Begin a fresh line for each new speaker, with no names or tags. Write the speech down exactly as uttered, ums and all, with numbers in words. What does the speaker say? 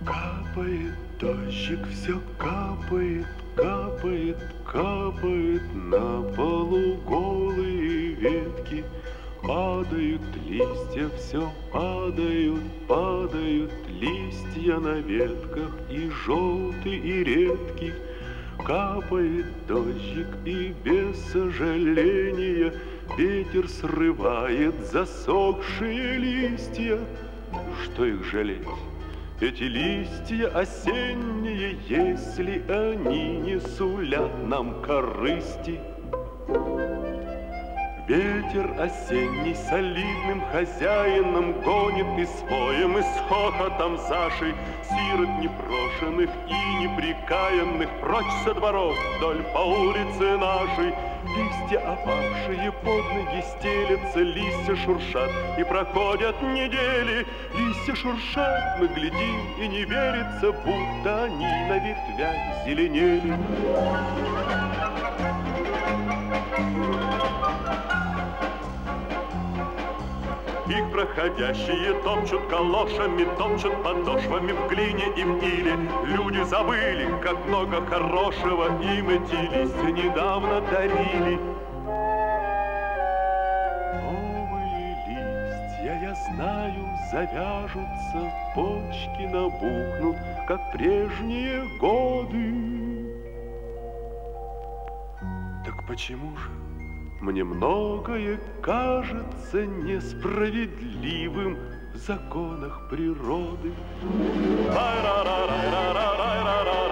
Капает дождик, все капает, капает, капает на полу голые ветки. Падают листья, все падают, падают листья на ветках, и желтый, и редкий. Капает дождик, и без сожаления ветер срывает засохшие листья. Что их жалеть? Эти листья осенние, если они не сулят нам корысти. Ветер осенний солидным хозяином гонит и своим, и с хохотом Сашей сирот непрошенных и неприкаянных прочь со дворов вдоль по улице нашей. Листья опавшие под ноги стелятся, листья шуршат, и проходят недели. Листья шуршат, мы глядим, и не верится, будто они на ветвях зеленели. Их проходящие топчут калошами, топчут подошвами в глине и в иле. Люди забыли, как много хорошего им эти листья недавно дарили. Новые листья, я знаю, завяжутся, почки набухнут, как прежние годы. Так почему же мне многое кажется несправедливым в законах природы? Рай-ра-ра-рай-ра-ра-рай-ра-ра.